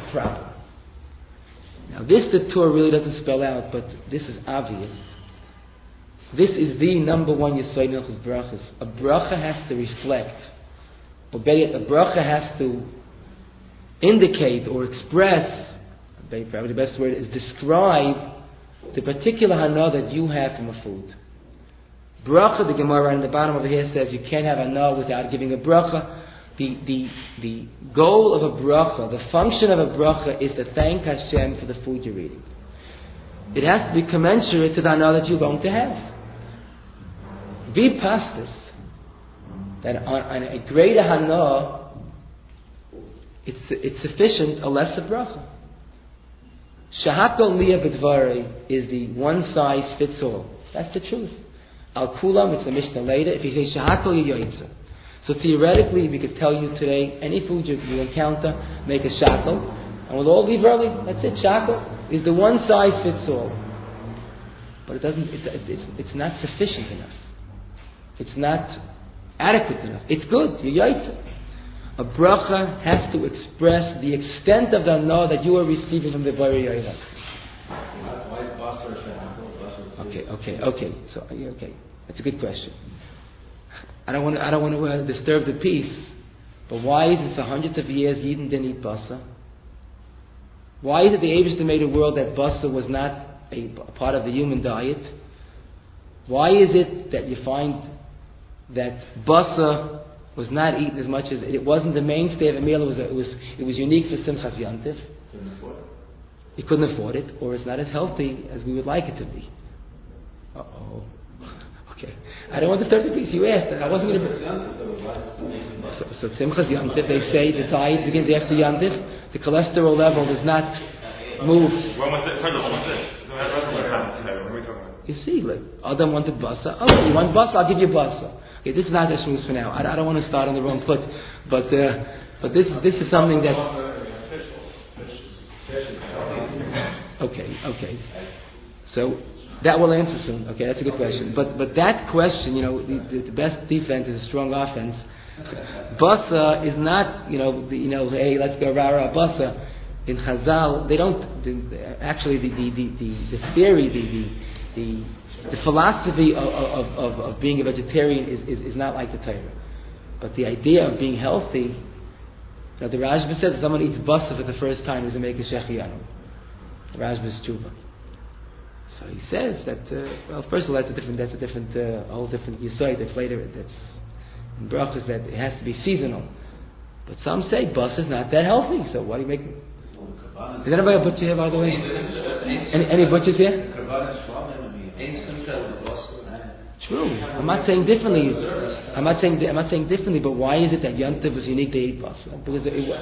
problem. Now this the Torah really doesn't spell out, but this is obvious. This is the number one Yesod in Hilchos Brachos. A bracha has to reflect, or better yet, a bracha has to indicate or express, probably the best word is describe, the particular hana that you have from a food. Bracha, the Gemara in the bottom over here says you can't have hana without giving a bracha. The goal of a bracha, the function of a bracha is to thank Hashem for the food you're eating. It has to be commensurate to the hana that you're going to have. Be pastis that on a greater hana, it's sufficient a lesser bracha. Shahakol liya b'dvarei is the one size fits all. That's the truth. Al kulam, it's a Mishnah later. If you say shahakol yoyitza, so theoretically we could tell you today any food you encounter, make a shackle, and we'll all leave early. That's it. Shackle is the one size fits all, but it doesn't. It's not sufficient enough. It's not adequate enough. It's good. You're yoyitza. A bracha has to express the extent of the hana that you are receiving from the Borei Olam. Why is basar shahakol? Okay. So, that's a good question. I don't want to disturb the peace, but why is it for hundreds of years Yidden didn't eat basar? Why is it the Eibishter made a world that basar was not a part of the human diet? Why is it that you find that basar was not eaten as much as it wasn't the mainstay of a meal? It was unique for Simchas Yantif. Couldn't afford it. He couldn't afford it, or it's not as healthy as we would like it to be. Okay, I don't want to disturb the peace. You asked, I wasn't going to. So Simchas Yantif, they say the diet begins after Yantif. The cholesterol level does not move. You see, like Adam wanted basa. Okay, you want basa? I'll give you basa. Okay, this is not the shmuz for now. I don't want to start on the wrong foot, but this is something that. Okay. So that will answer soon. Okay, that's a good question. But that question, the best defense is a strong offense. Basa is not, hey, let's go rah basa. In Chazal, they don't. Actually, the theory, the philosophy of being a vegetarian is not like the Torah. But the idea of being healthy, the Rashba says if someone eats basa for the first time, he's a make a shechiyanu. The Rashba's tshuva. So he says that, first of all, that's a whole different yesod. That's later, that's in brachos, that it has to be seasonal. But some say basa is not that healthy. So why do you make? Is anybody a butcher here, by the way? Any butchers here? True. I'm not saying differently. I'm not saying differently. But why is it that Yantiv was unique to eat basa? Because it was.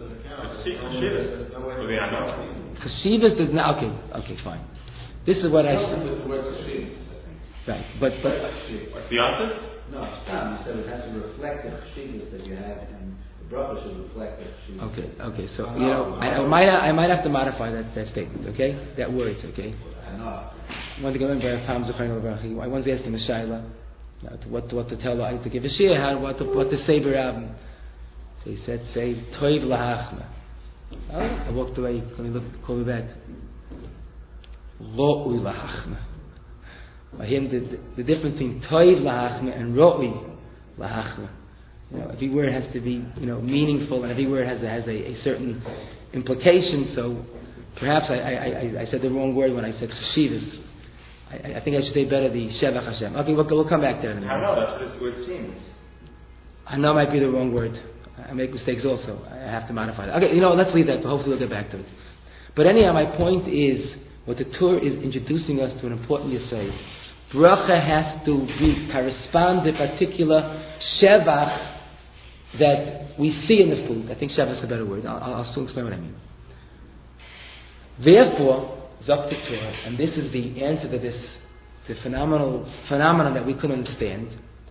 Chashivas does not. Okay, fine. This is what I said. Right, but. What's the answer? No, Stam. You said it has to reflect the chashivas that you have, and the bracha should reflect the chashivas. Okay. So I might have to modify that statement. Okay, that word. Okay. I know. I want to go in by Pam Zechayim Lebrachi. I once asked him a shayla, what to tell, to give a shir, what to say b'Rabban. So he said, say toiv lahachma. I walked away. Call me back. Ro'ui lahachma. By him, the difference between toiv lahachma and ro'ui lahachma. Every word has to be meaningful, and every word has a certain implication. So perhaps I said the wrong word when I said chashivas. I think I should say better the Shevach Hashem. Okay, we'll come back there in a minute. Hana, that's what it seems. Hana might be the wrong word. I make mistakes also. I have to modify that. Okay, let's leave that, but hopefully we'll get back to it. But anyhow, my point is, what the Torah is introducing us to an important yesod. Bracha has to correspond to a particular Shevach that we see in the food. I think Shevach is a better word. I'll soon explain what I mean. Therefore, Zok the Torah, and this is the answer to the phenomenon that we couldn't understand.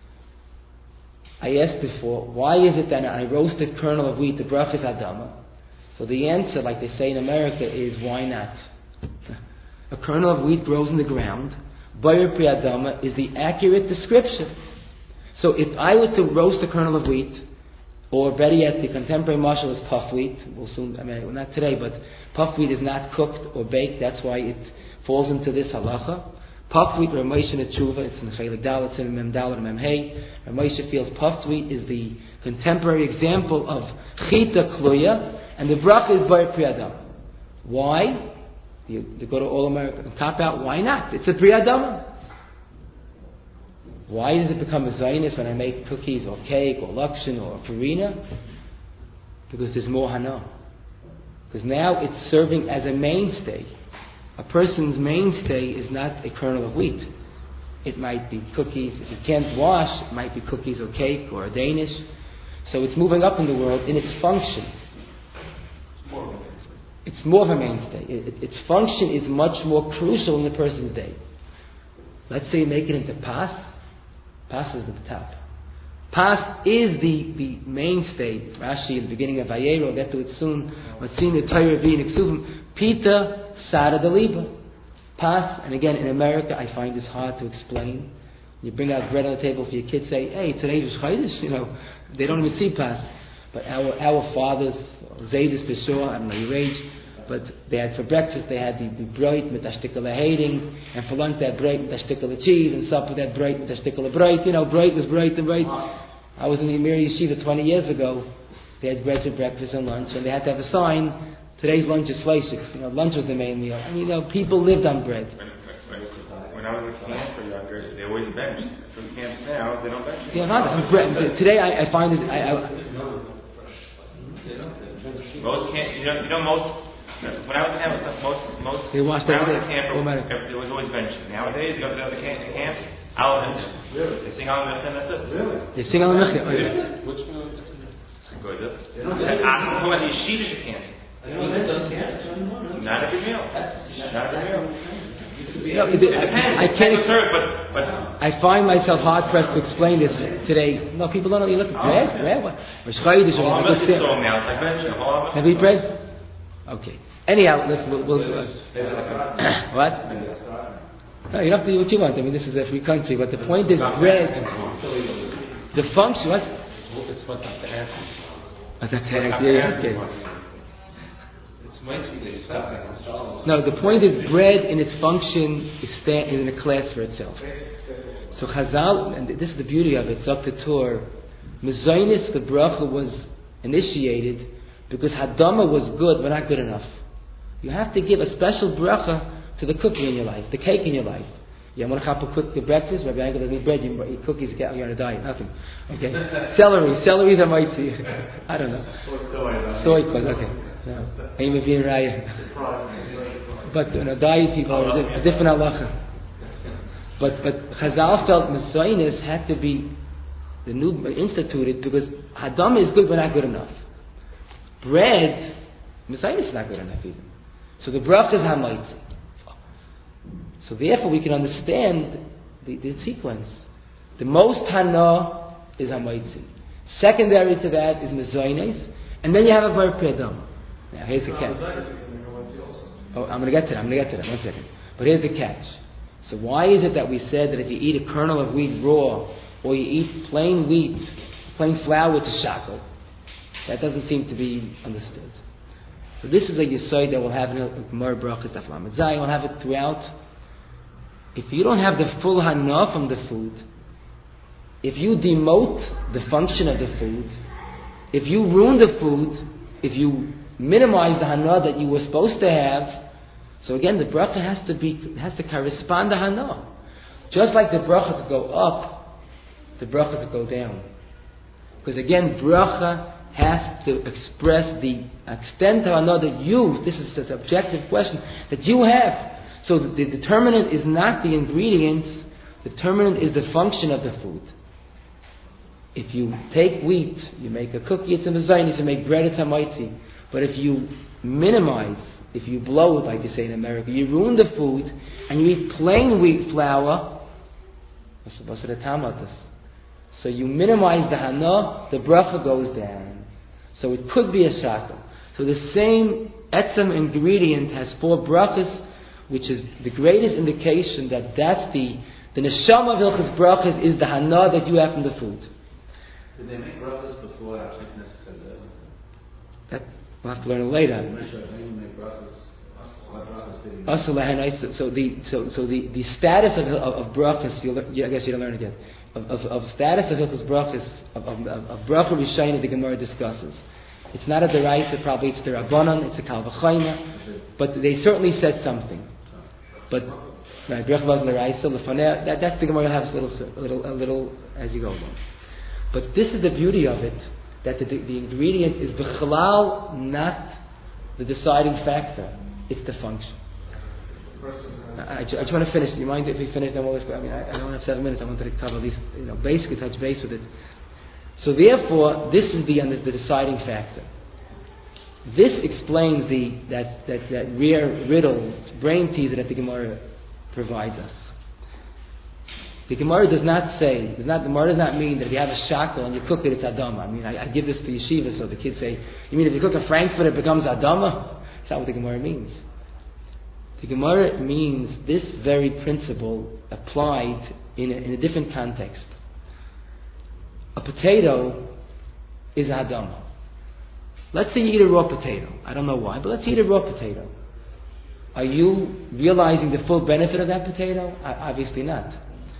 I asked before, why is it that on a roasted kernel of wheat the bracha is Adama? So the answer, like they say in America, is why not? A kernel of wheat grows in the ground. Bayer Pri Adama is the accurate description. So if I were to roast a kernel of wheat, Or better yet, the contemporary mashal is puff wheat. We'll soon, not today, but puff wheat is not cooked or baked. That's why it falls into this halacha. Puff wheat, Rav Moshe Tshuva, it's in the Chelik Dalet, it's in Mem Dalet and Mem Hey. Rav Moshe feels puffed wheat is the contemporary example of chita kluya, and the bracha is bar pri adam. Why? You go to All America and cop out. Why not? It's a pri adam. Why does it become a zaynis when I make cookies or cake or lakshin or farina? Because there's more hana. Because now it's serving as a mainstay. A person's mainstay is not a kernel of wheat. It might be cookies. If you can't wash, it might be cookies or cake or a Danish. So it's moving up in the world in its function. It's more of a mainstay. Its function is much more crucial in the person's day. Let's say you make it into pas. Pas is at the top. Pas is the mainstay. Rashi in the beginning of Vayera, we'll get to it soon. Matzin Torah being Ksuvim. Pita Sada Deliba. Pas, and again in America I find this hard to explain. You bring out bread on the table for your kids, say, hey, today's Chodesh, they don't even see pas. But our fathers, Zaydis B'Shua, I don't know your age, but they had for breakfast, they had the bread with a shtickle of hating, and for lunch they had bread with a shtickle of cheese, and supper they had bread with a shtickle of bread. Bread was bread and bread. I was in the Emir Yeshiva 20 years ago. They had bread for breakfast and lunch, and they had to have a sign, today's lunch is fleishiks. Lunch was the main meal. And people lived on bread. When I was in camp for younger, they always benched. Some camps now, they don't bench. Today I find it. Most camps, most. When I was in camp, most. They washed when I was every in camp, there was always benching. Nowadays, you go to the other camps, they sing Al Mechta, and that's it. Really? They sing Al Mechta. Which one? Good. I'm talking about the yeshivish camps. Not every meal. Not every meal. It depends. I can't. But I find myself hard pressed to explain this today. No, people don't know. You look at bread. What? Have you eat bread? Okay. Anyhow, we'll what? No, you don't have to do what you want. This is a free country. But the point is, bread. The function. What? It's what the answer. Okay. No, the point is bread in its function is in a class for itself. So Chazal, and this is the beauty of it, it's up to Torah. Mezainis, the bracha was initiated because Hadama was good but not good enough. You have to give a special bracha to the cookie in your life, the cake in your life. You want to cook your breakfast? Rabbi Yankel doesn't eat bread, you eat cookies, you're on a diet, nothing. Okay. Celery that might see. I don't know. Soy sauce, okay. No. But on a diet people are a different halacha. But Chazal felt Messiahs had to be the new instituted because Hadam is good but not good enough. Bread, Messiah is not good enough even. So the bracha is Hamaitzi. So therefore we can understand the sequence. The most Hana is Hamaitzi. Secondary to that is Messiahs, and then you have a Bar Predam. Now here's the catch. Oh, I'm going to get to that. 1 second. But here's the catch. So why is it that we said that if you eat a kernel of wheat raw, or you eat plain wheat, plain flour, it's a shackle? That doesn't seem to be understood. So this is a yesod that we'll have in Gemara Brachas Daf Lamed Zayin. We'll have it throughout. If you don't have the full hana from the food, if you demote the function of the food, if you ruin the food, if you minimize the hana that you were supposed to have, so again the bracha has to correspond to hana. Just like the bracha could go up, the bracha could go down. Because again, bracha has to express the extent of hana that you, this is a subjective question, that you have. So the determinant is not the ingredients, the determinant is the function of the food. If you take wheat, you make a cookie, it's a mezainis, you make bread, it's a maitzi. But if you minimize, if you blow it, like you say in America, you ruin the food, and you eat plain wheat flour, so you minimize the hana, the bracha goes down. So it could be a shackle. So the same etzem ingredient has 4 brachas, which is the greatest indication that that's the neshama of Hilchos Brachas is the hana that you have from the food. Did they make brachas before Hashniknas said That we'll have to learn it later. I'm not sure. Maybe make brachas. What brachas did he make? So the status of brachas, I guess you don't learn it yet. Of status of Hilchos brachas, of bracha Rishayna, the Gemara discusses. It's not a deraisa, probably it's the Rabbanon, it's a Kal V'Chaima, but they certainly said something. But right, bracha wasn't the deraisa. Lefanei, that's the Gemara has a little as you go along. But this is the beauty of it, that the ingredient is b'chalal, not the deciding factor. It's the function. I just want to finish. Do you mind if we finish? Then we'll I mean, I don't have 7 minutes. I wanted to cover at least, basically touch base with it. So therefore, this is the deciding factor. This explains that rare riddle, brain teaser that the Gemara provides us. The Gemara does not mean that if you have a shackle and you cook it, it's Adama. I mean, I give this to yeshiva, so the kids say, you mean if you cook a Frankfurt, it becomes Adama? That's not what the Gemara means. The Gemara means this very principle applied in a different context. A potato is Adama. Let's say you eat a raw potato. I don't know why, but let's eat a raw potato. Are you realizing the full benefit of that potato? Obviously not.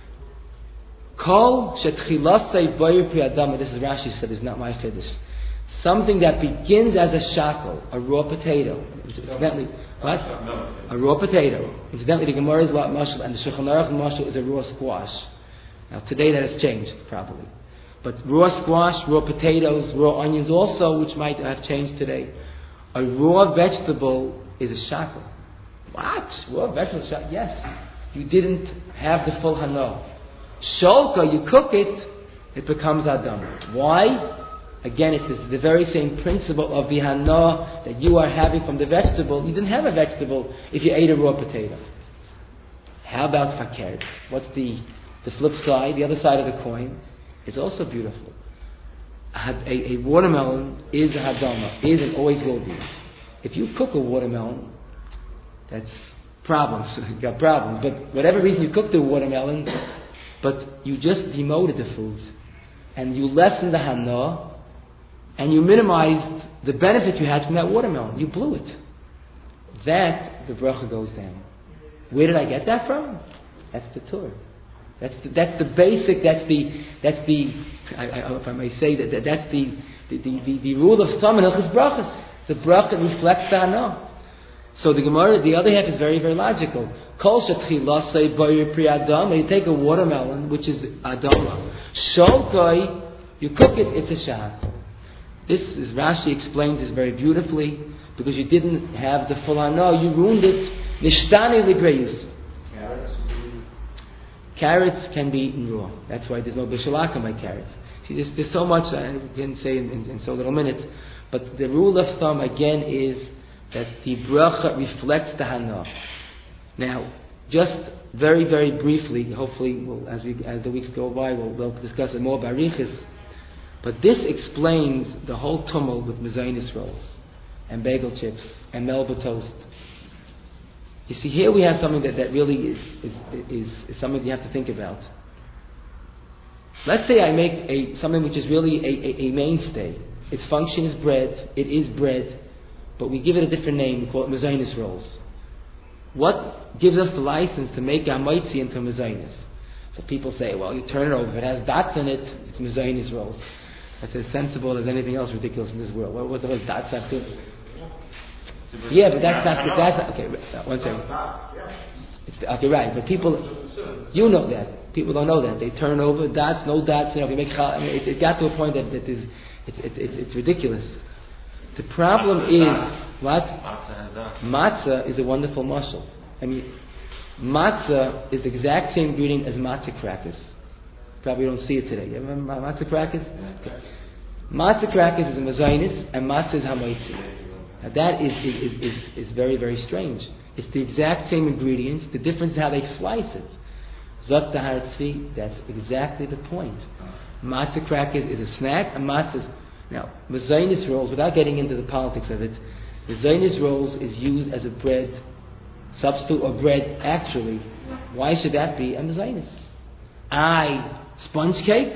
Kol shetchilasei boyer pri Adama. This is Rashi said. This is not my chiddush. Something that begins as a shackle, a raw potato. Incidentally, what? A raw potato. Incidentally, the Gemara is mashal, and the Shulchan Aruch mashal is a raw squash. Now today that has changed probably, but raw squash, raw potatoes, raw onions also, which might have changed today. A raw vegetable is a shackle. What? Raw vegetable shackle? Yes. You didn't have the full hana. Sholka, you cook it, it becomes adam. Why? Again, it's the very same principle of the hana that you are having from the vegetable. You didn't have a vegetable if you ate a raw potato. How about fakir? What's the flip side, the other side of the coin? It's also beautiful. A watermelon is a hadama, is and always will be. If you cook a watermelon, that's problems. You've got problems. But whatever reason you cooked the watermelon, but you just demoted the food, and you lessened the hana, and you minimized the benefit you had from that watermelon. You blew it. That, the bracha goes down. Where did I get that from? That's the Torah. That's the basic. If I may say that's the rule of thumb in Hilchos brachas. The bracha reflects the hana. So the Gemara, the other half is very, very logical. Kol shetchilasei boyer pri Adama. You take a watermelon, which is Adama. Sholkai, you cook it, it's a shackle. This is Rashi explains this very beautifully, because you didn't have the full hana, you ruined it. Nishtani libreyus. Carrots can be eaten raw. That's why there's no bishalaka by carrots. See, there's so much I can say in so little minutes. But the rule of thumb again is that the bracha reflects the hana. Now, just very, very briefly, hopefully, as the weeks go by, we'll discuss it more by Riches. But this explains the whole tumult with mezainis rolls and bagel chips and melba toast. You see, here we have something that really is something you have to think about. Let's say I make something which is really a mainstay. Its function is bread. It is bread, but we give it a different name. We call it mezainis rolls. What gives us the license to make hamaitzi into mezainis? So people say, well, you turn it over. If it has dots in it, it's mezainis rolls. That's as sensible as anything else ridiculous in this world. What does dots have to? Yeah, but that's not okay. One second. Okay, right. But people, you know that. People don't know that. They turn over dots, no dots. If you make, it got to a point that it's ridiculous. The problem is what? Matzah is a wonderful muscle. I mean, matzah is the exact same ingredient as matzah crackers. Probably don't see it today. You remember matzah crackers? Okay. Matzah crackers is a mezainis and matzah is hamaitzi. Now that is very, very strange. It's the exact same ingredients. The difference is how they slice it. Zot Taharatzi, that's exactly the point. Matzah crackers is a snack, and matzah. Now, mezainis rolls, without getting into the politics of it, mezainis rolls is used as a bread substitute or bread actually. Why should that be a mezainis? Sponge cake?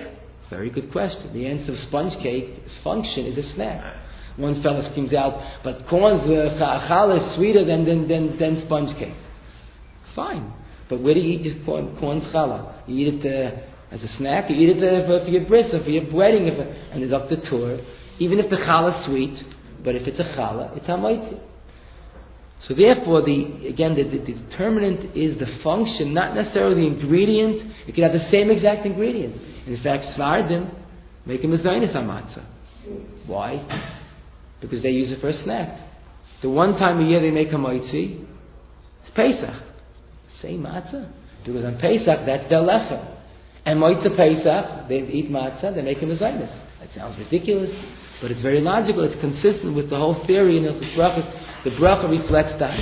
Very good question. The answer of sponge cake's function is a snack. One fellow screams out, but corn's challah is sweeter than sponge cake. Fine. But where do you eat this corn's challah? You eat it as a snack, you eat it for your bris, or for your wedding, and it's up the tour. Even if the challah is sweet, but if it's a challah, it's hamaitzi. So therefore, the determinant is the function, not necessarily the ingredient. It could have the same exact ingredient. In fact, Svardim make a mezainis on matzah. Why? Because they use it for a snack. The one time a year they make a moitzi, it's Pesach. Say matzah. Because on Pesach, that's their lechem. And moitzi Pesach, they eat matzah, they make a mezainis. That sounds ridiculous, but it's very logical. It's consistent with the whole theory in Hilchos Brachos. The bracha reflects that.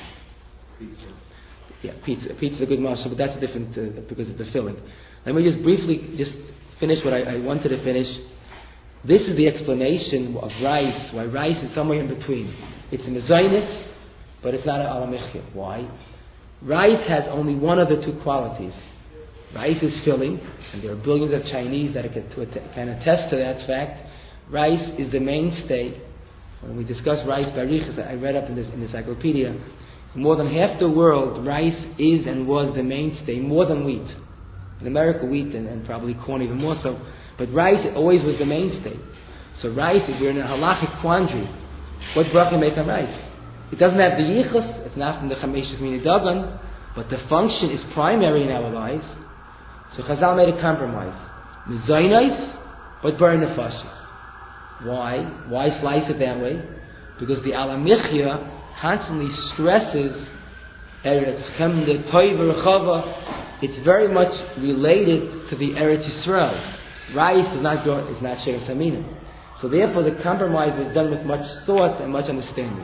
Pizza. Yeah, pizza. Pizza is a good mashal, but that's different because of the filling. Let me just briefly finish what I wanted to finish. This is the explanation of rice, why rice is somewhere in between. It's a mezainis, but it's not an alamichya. Why? Rice has only one of the two qualities. Rice is filling, and there are billions of Chinese that can attest to that fact. Rice is the mainstay. When we discuss rice barichas, I read up in the encyclopedia, more than half the world, rice is and was the mainstay, more than wheat. In America, wheat and probably corn even more so. But rice always was the mainstay. So rice, if we're in a halachic quandary, what bracha make on rice? It doesn't have the yichus, it's not from the chameshus mini dagan, but the function is primary in our lives. So Chazal made a compromise. Mezainos, but burn nefashis. Why? Why slice it that way? Because the alamichya constantly stresses Eretz Chemda, Toiver, Chava. It's very much related to the Eretz Yisrael. Rice is not Sheretz Hamina. So therefore the compromise was done with much thought and much understanding.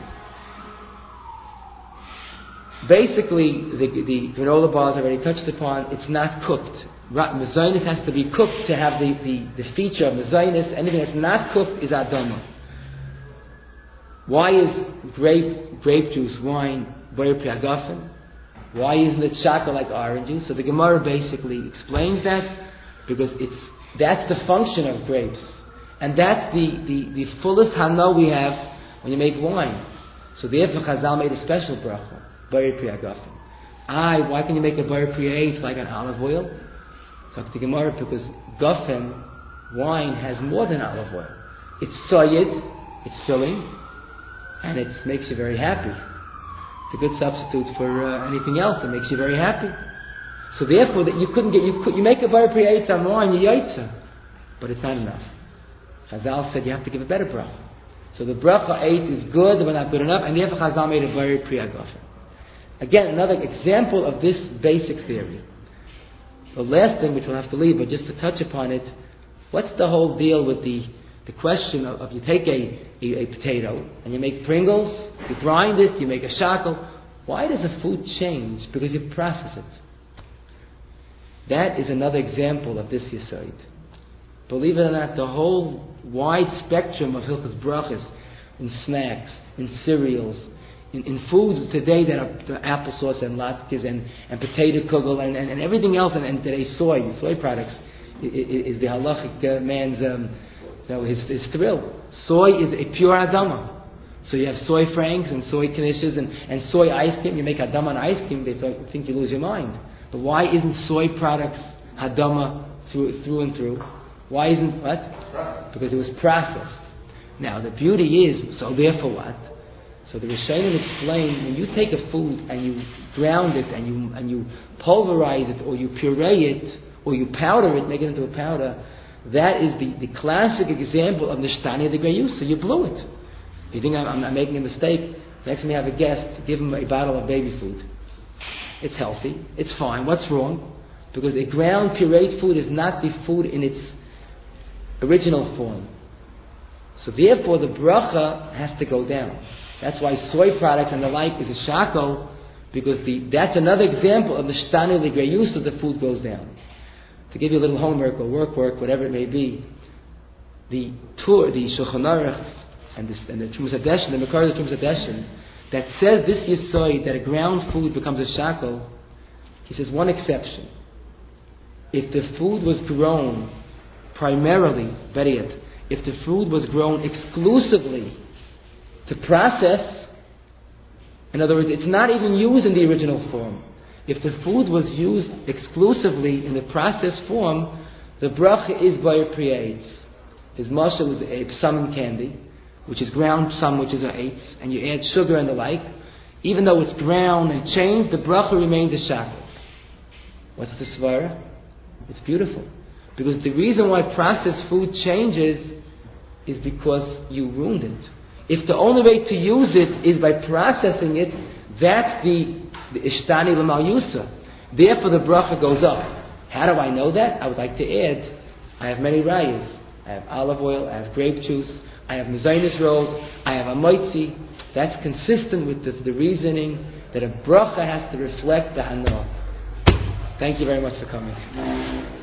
Basically, the granola bars I already touched upon, it's not cooked. Mezainis has to be cooked to have the feature of mezainis. Anything that's not cooked is adama. Why is grape juice, wine, boyer priagafen? Why isn't it shaka like orange juice? So the Gemara basically explains that because that's the function of grapes, and that's the fullest hana we have when you make wine. So therefore Chazal made a special bracha, boyer priagafen. Why can you make a boyer priagafen like an olive oil? So the Gemara, because gafen, wine, has more than olive oil. It's soyed, it's filling, and it makes you very happy. It's a good substitute for anything else that makes you very happy. So therefore, that you make a bar priyaitza on wine, you yaitza, but it's not enough. Chazal said you have to give a better bracha. So the bracha 8 is good, but not good enough, and therefore Chazal made a bar priyagafen. Again, another example of this basic theory. The last thing, which we'll have to leave, but just to touch upon it, what's the whole deal with the question of you take a potato and you make Pringles, you grind it, you make a shackle. Why does the food change? Because you process it. That is another example of this yesod. Believe it or not, the whole wide spectrum of Hilchos Brachos, in snacks, in cereals, in foods today that are applesauce and latkes and potato kugel and everything else, and today soy products is the halachic man's his thrill. Soy is a pure adama. So you have soy franks and soy knishes and soy ice cream. You make adama and ice cream, they think you lose your mind. But why isn't soy products adama through and through? Why isn't what? Because it was processed. Now the beauty is, so therefore what? So the Rishonim explain, when you take a food and you ground it and you pulverize it or you puree it or you powder it, make it into a powder, that is the classic example of Nishtani the Greyus. So you blew it. If you think I'm making a mistake, next time you have a guest, give him a bottle of baby food. It's healthy. It's fine. What's wrong? Because a ground pureed food is not the food in its original form. So therefore the bracha has to go down. That's why soy products and the like is a shackle, because that's another example of the shtani l'greyus, so the food goes down. To give you a little homework or work, whatever it may be, the Shulchan Aruch and the Trumas Hadeshin, the Makar of the Trumas Hadeshin, that says this yesod that a ground food becomes a shackle, he says one exception. If the food was grown primarily, better yet, if the food was grown exclusively to process, in other words, it's not even used in the original form. If the food was used exclusively in the processed form, the bracha is by a pre-aids. His mashal is a psalm candy, which is ground psalm, which is a eighth, and you add sugar and the like. Even though it's ground and changed, the bracha remains a shackle. What's the svara? It's beautiful. Because the reason why processed food changes is because you ruined it. If the only way to use it is by processing it, that's the ishtani l'mal yusa. Therefore the bracha goes up. How do I know that? I would like to add, I have many rayas. I have olive oil, I have grape juice, I have mezainis rolls, I have a moitzi. That's consistent with the reasoning that a bracha has to reflect the hanah. Thank you very much for coming.